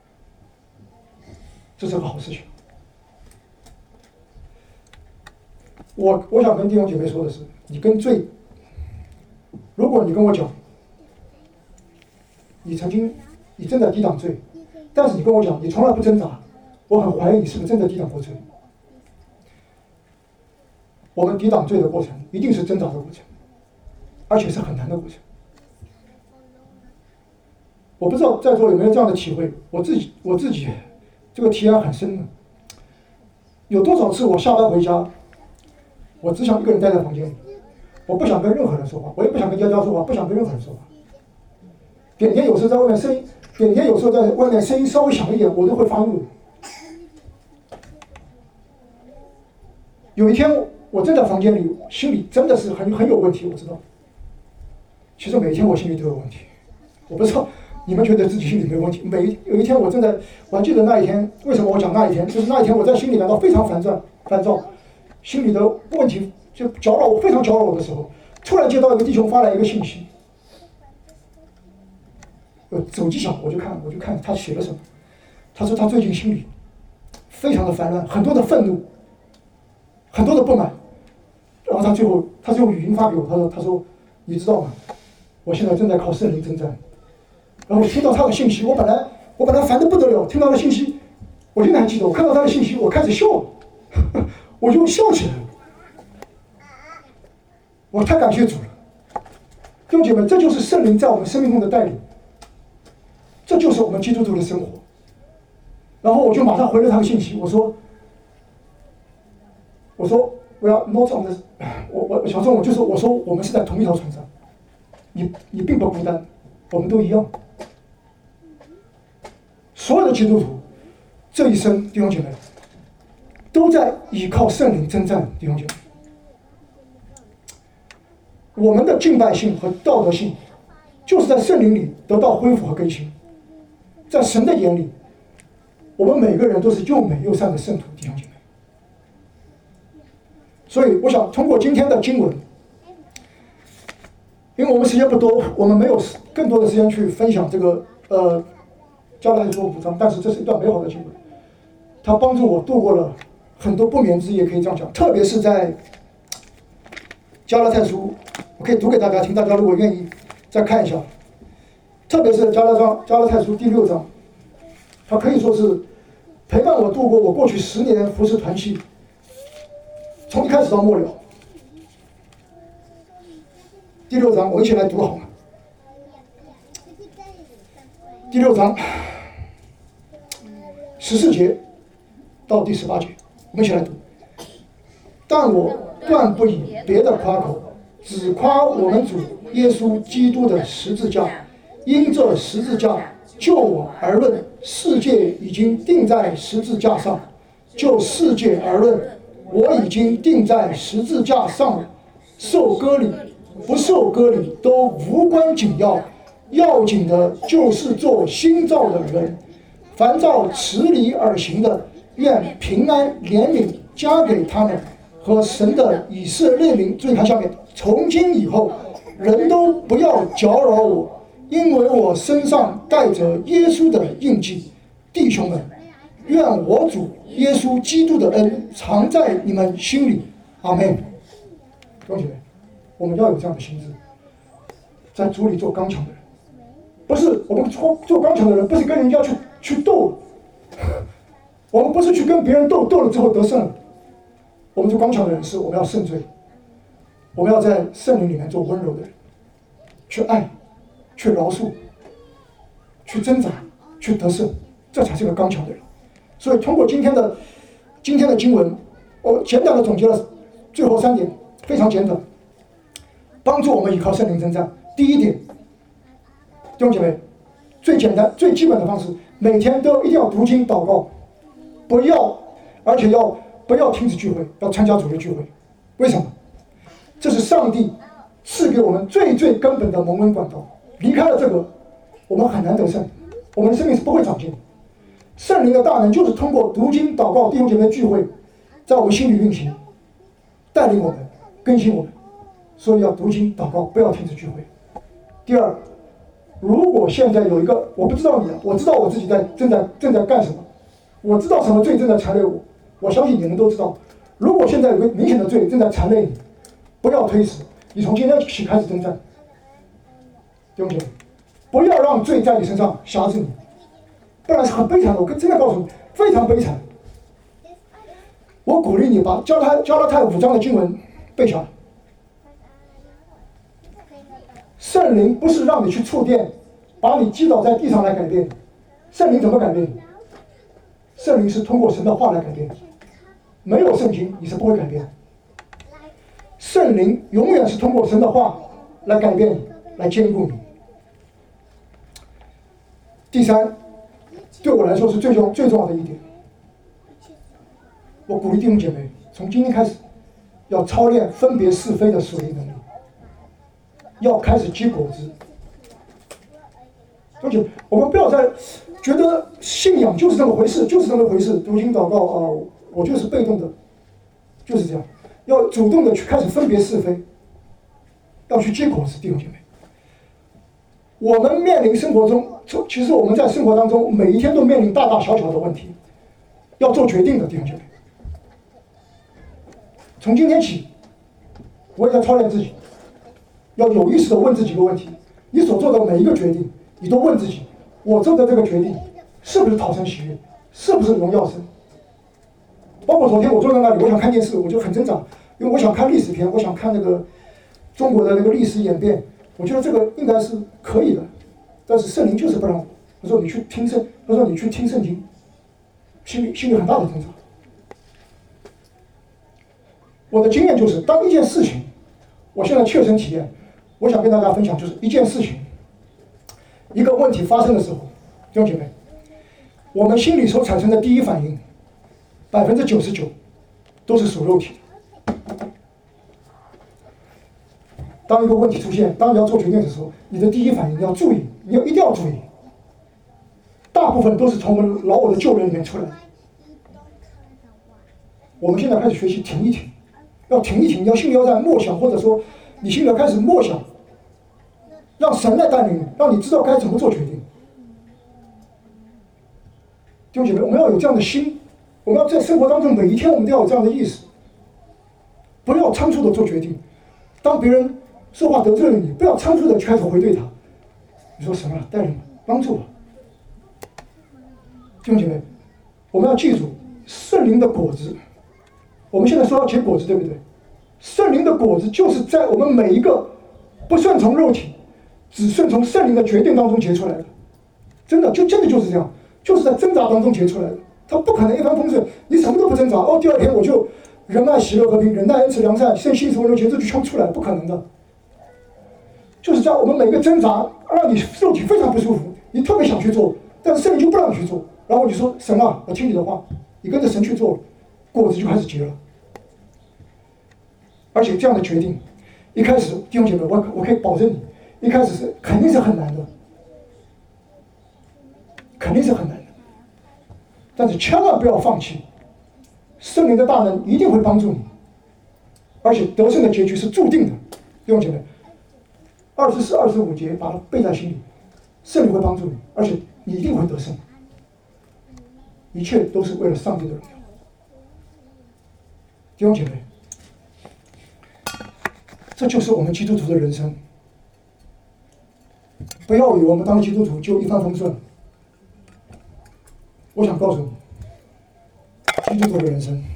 这是个好事情。我想跟弟兄姐妹说的是，如果你跟我讲，你正在抵挡罪，但是你跟我讲你从来不挣扎，我很怀疑你是不是真的抵挡过罪。我们抵挡罪的过程一定是挣扎的过程，而且是很难的过程。我不知道在座有没有这样的体会，我自己这个体验很深的。 有多少次我下班回家，我只想一个人待在房间里，我不想跟任何人说话，我也不想跟娇娇说话，不想跟任何人说话。点点有时候在外面声音，点点有时候在外面声音稍微响一点，我都会发怒。有一天我正在房间里，心里真的是很有问题，我知道。其实每一天我心里都有问题，我不知道你们觉得自己心里没有问题。有一天我还记得那一天，为什么我讲那一天？就是那一天我在心里感到非常烦躁，心里的问题就非常搅扰我的时候，突然接到一个弟兄发来一个信息，手机响，我就看他写了什么。他说他最近心里非常的烦乱，很多的愤怒，很多的不满。然后他最后语音发给我，他说你知道吗？我现在正在靠圣灵征战。然后我听到他的信息，我本来烦得不得了，听到的信息，我现在还记得，我看到他的信息，我开始笑了，我就笑起来了。我太感谢主了，弟兄姐妹，这就是圣灵在我们生命中的带领，这就是我们基督徒的生活。然后我就马上回了他的信息，我说我要 not on this， 小郑，我说我们是在同一条船上，你并不孤单，我们都一样。所有的基督徒这一生，弟兄姐妹，都在依靠圣灵征战，弟兄姐妹。我们的敬拜性和道德性，就是在圣灵里得到恢复和更新。在神的眼里，我们每个人都是又美又善的圣徒，弟兄姐妹。所以我想通过今天的经文，因为我们时间不多，我们没有更多的时间去分享这个加拉太书5章，但是这是一段美好的经文，它帮助我度过了很多不眠之夜，可以这样讲。特别是在加拉太书，我可以读给大家听，大家如果愿意再看一下。特别是加拉太书第6章，它可以说是陪伴我度过我过去10年服侍团契，从一开始到末了。第6章，我一起来读好吗？第6章14节到第18节，我们一起来读。但我断不以别的夸口，只夸我们主耶稣基督的十字架。因这十字架就我而论，世界已经定在十字架上；就世界而论，我已经定在十字架上了。受割礼不受割礼都无关紧要，要紧的就是做新造的人。凡照此理而行的，愿平安怜悯加给他们和神的以色列民。注意看下面，从今以后，人都不要搅扰我，因为我身上带着耶稣的印记。弟兄们，愿我主耶稣基督的恩常在你们心里。阿们。弟兄姐妹，我们要有这样的心智，在主里做刚强的人。不是我们做刚强的人，不是跟人家去斗，我们不是去跟别人斗了之后得胜了。我们做刚强的人是我们要胜罪，我们要在圣灵里面做温柔的人，去爱，去饶恕，去挣扎，去得胜，这才是个刚强的人。所以通过今天的经文，我简短的总结了最后3点，非常简短，帮助我们依靠圣灵征战。第一点，弟兄姐妹，最简单最基本的方式，每天都一定要读经祷告，而且不要停止聚会，要参加主日聚会。为什么？这是上帝赐给我们最根本的蒙恩管道。离开了这个，我们很难得胜，我们的生命是不会长进的。圣灵的大能就是通过读经祷告弟兄姐妹聚会，在我们心里运行，带领我们，更新我们。所以要读经祷告，不要停止聚会。第二，如果现在有一个，我不知道你，我知道我自己正在干什么，我知道什么罪正在缠累我，我相信你们都知道。如果现在有个明显的罪正在缠累你，不要推迟，你从今天起开始征战。弟兄姐妹，不要让罪在你身上辖制你，不然是很悲惨的。我真的告诉你，非常悲惨。我鼓励你把加拉太5章的经文背下来。圣灵不是让你去触电，把你击倒在地上来改变你。圣灵怎么改变你？圣灵是通过神的话来改变你。 没有圣经，你是不会改变的。圣灵永远是通过神的话来改变你，来坚固你。第三，对我来说是最重要的一点，我鼓励弟兄姐妹从今天开始要操练分别是非的属灵能力，要开始结果子。而且我们不要再觉得信仰就是这么回事，就是这么回事，读经祷告啊，我就是被动的，就是这样。要主动的去开始分别是非，要去结果子，弟兄姐妹。我们面临生活中，其实我们在生活当中每一天都面临大大小小的问题，要做决定的，弟兄姐妹。从今天起，我也在操练自己，要有意识的问自己一个问题：你所做的每一个决定，你都问自己，我做的这个决定是不是讨神喜悦，是不是荣耀神？包括昨天我坐在那里，我想看电视，我就很挣扎，因为我想看历史片，我想看那个中国的那个历史演变，我觉得这个应该是可以的，但是圣灵就是不让我。他说你去听圣经，心里很大的挣扎。我的经验就是，当一件事情，我现在切身体验，我想跟大家分享，就是一件事情，一个问题发生的时候，弟兄姐妹，我们心里所产生的第一反应，99%都是属肉体的。当一个问题出现，当你要做决定的时候，你的第一反应你要注意，你一定要注意。大部分都是从我们老我的旧人里面出来的。我们现在开始学习停一停，要停一停，你要心里要在默想，或者说你心里要开始默想，让神来带领你，让你知道该怎么做决定。弟兄姐妹，我们要有这样的心，我们要在生活当中每一天，我们都要有这样的意识，不要仓促的做决定。当别人说话得罪了你，不要仓促的开始回对他。你说什么？带领我，帮助我。弟兄姐妹，我们要记住圣灵的果子。我们现在说要结果子，对不对？圣灵的果子就是在我们每一个不顺从肉体，只顺从圣灵的决定当中结出来的。真的就是这样，就是在挣扎当中结出来的。他不可能一帆风顺，你什么都不挣扎，第二天我就仁爱、喜乐、和平、忍耐、恩慈、良善、圣信、温柔、节制就全出来，不可能的。就是在我们每个挣扎，让你肉体非常不舒服，你特别想去做，但是圣灵就不让你去做。然后你说神啊，我听你的话，你跟着神去做，果子就开始结了。而且这样的决定，一开始弟兄姐妹，我可以保证你，一开始肯定是很难的，肯定是很难的。但是千万不要放弃，圣灵的大能一定会帮助你，而且得胜的结局是注定的。弟兄姐妹，24、25节把它背在心里，圣灵会帮助你，而且你一定会得胜。一切都是为了上帝的荣耀。弟兄姐妹，这就是我们基督徒的人生。不要以为我们当基督徒就一帆风顺。我想告诉你，基督徒的人生，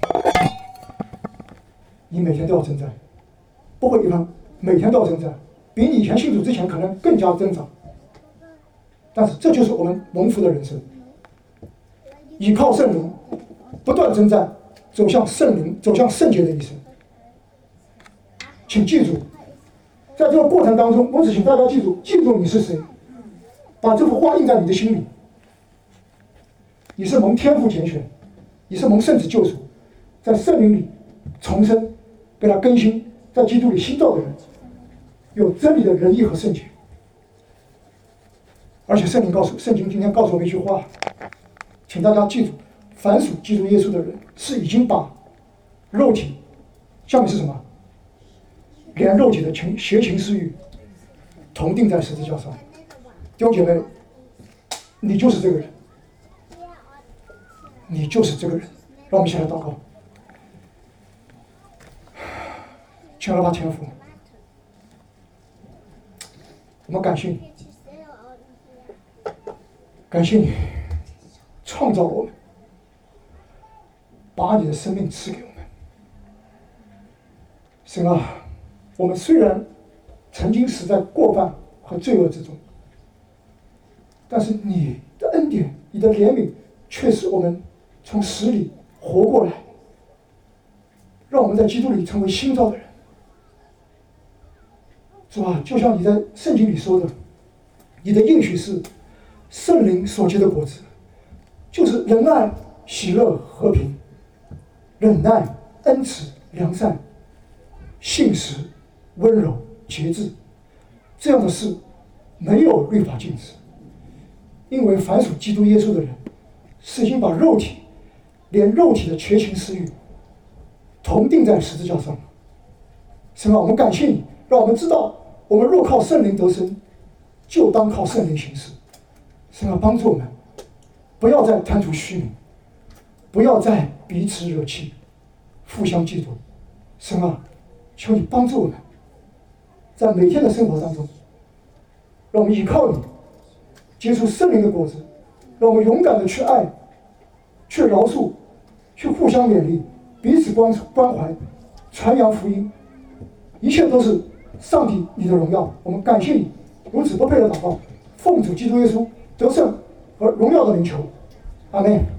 你每天都要征战，不会一帆，每天都要征战，比你以前信主之前可能更加挣扎。但是这就是我们蒙福的人生。依靠圣灵，不断征战，走向圣灵，走向圣洁的一生。请记住，在这个过程当中，我只请大家记住你是谁，把这幅画印在你的心里。你是蒙天父拣选，你是蒙圣子救赎，在圣灵里重生，被他更新，在基督里新造的人，有真理的仁义和圣洁。而且圣经今天告诉我们一句话，请大家记住，凡属基督耶稣的人，是已经把肉体，下面是什么？连肉体的邪情私欲同定在十字架上。弟兄姐妹，你就是这个人，你就是这个人。让我们一起来祷告。亲爱的天父，我们感谢你，感谢你创造我们，把你的生命赐给我们。神啊，我们虽然曾经死在过犯和罪恶之中，但是你的恩典、你的怜悯，却使我们从死里活过来。 让我们在基督里成为新造的人。主啊，就像你在圣经里说的，你的应许是圣灵所结的果子，就是仁爱、喜乐、和平、忍耐、恩慈、良善、信实、温柔、节制。这样的事没有律法禁止，因为凡属基督耶稣的人，是已经把肉体，连肉体的缺情私欲，同定在十字架上了。神啊，我们感谢你，让我们知道，我们若靠圣灵得生，就当靠圣灵行事。神啊，帮助我们，不要再贪图虚名，不要再彼此惹气，互相嫉妒。神啊，求你帮助我们，在每天的生活当中，让我们依靠你，结出圣灵的果子，让我们勇敢的去爱，去饶恕，去互相勉励，彼此关怀，传扬福音，一切都是上帝你的荣耀。我们感谢你，如此不配的祷告，奉主基督耶稣得胜和荣耀的名求，阿们。